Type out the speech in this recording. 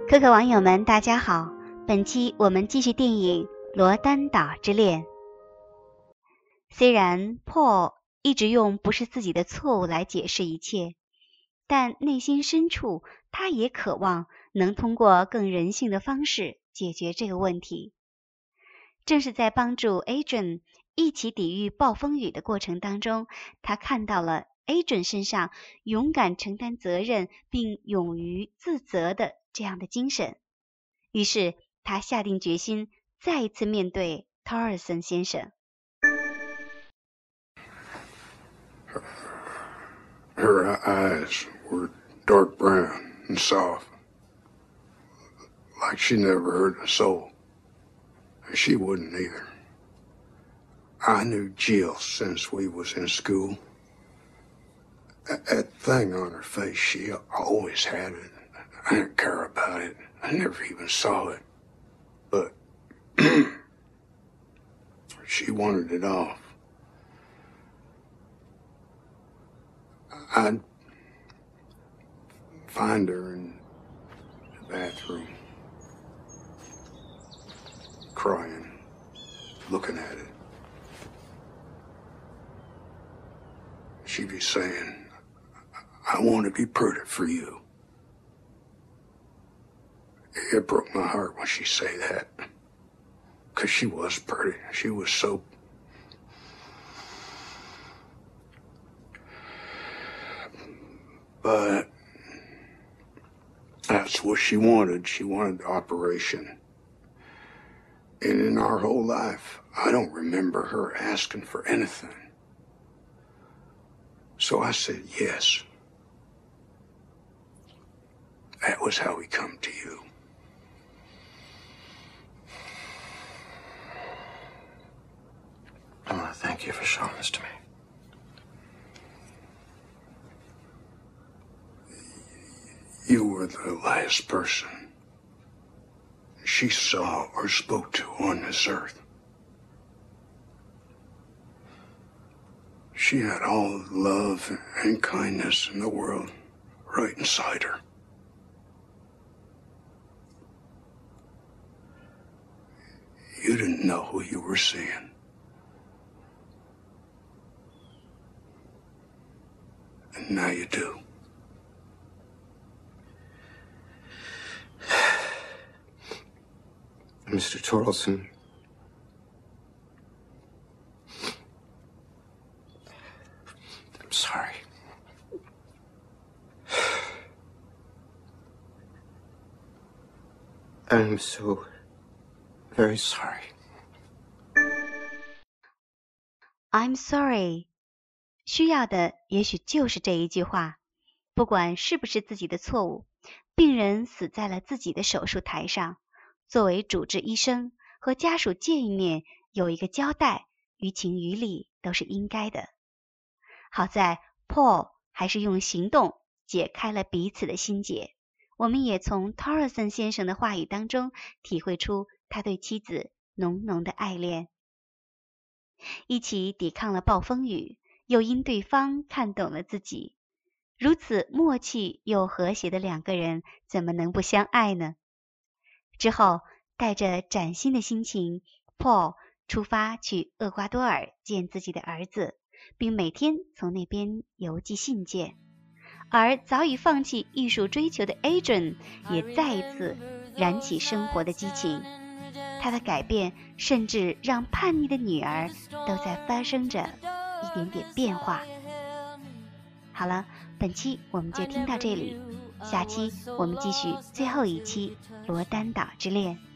可可网友们大家好，本期我们继续电影《罗丹岛之恋》。虽然 Paul 一直用不是自己的错误来解释一切，但内心深处他也渴望能通过更人性的方式解决这个问题。正是在帮助 Adrian 一起抵御暴风雨的过程当中，他看到了 Adrian 身上勇敢承担责任并勇于自责的这样的精神，于是他下定决心再一次面对 Torrelson 先生。 Her eyes were dark brown and soft, like she never hurt a soul. And she wouldn't either. I knew Jill since we was in school. That thing on her face, she always had it. I didn't care about it. I never even saw it. But she wanted it off. I'd find her in the bathroom, crying, looking at it. She'd be saying, I want to be pretty for you. It broke my heart when she'd say that, 'cause she was pretty. She was so... But that's what she wanted. She wanted the operation. And in our whole life, I don't remember her asking for anything. So I said yes. That was how we come to you. I want to thank you for showing this to me. You were the last person she saw or spoke to on this earth. She had all the love and kindness in the world right inside her. You didn't know who you were seeing. And now you do. Mr. Torrelson, I'm sorry. I'm so very sorry. I'm sorry， 需要的也许就是这一句话。不管是不是自己的错误，病人死在了自己的手术台上，作为主治医生和家属见一面有一个交代，于情于理都是应该的。好在 Paul 还是用行动解开了彼此的心结。我们也从 Torrelson 先生的话语当中体会出他对妻子浓浓的爱恋。一起抵抗了暴风雨，又因对方看懂了自己，如此默契又和谐的两个人，怎么能不相爱呢？之后，带着崭新的心情 ，Paul 出发去厄瓜多尔见自己的儿子，并每天从那边邮寄信件。而早已放弃艺术追求的 Adrian 也再一次燃起生活的激情。他的改变甚至让叛逆的女儿都在发生着一点点变化。好了，本期我们就听到这里，下期我们继续最后一期《罗丹岛之恋》。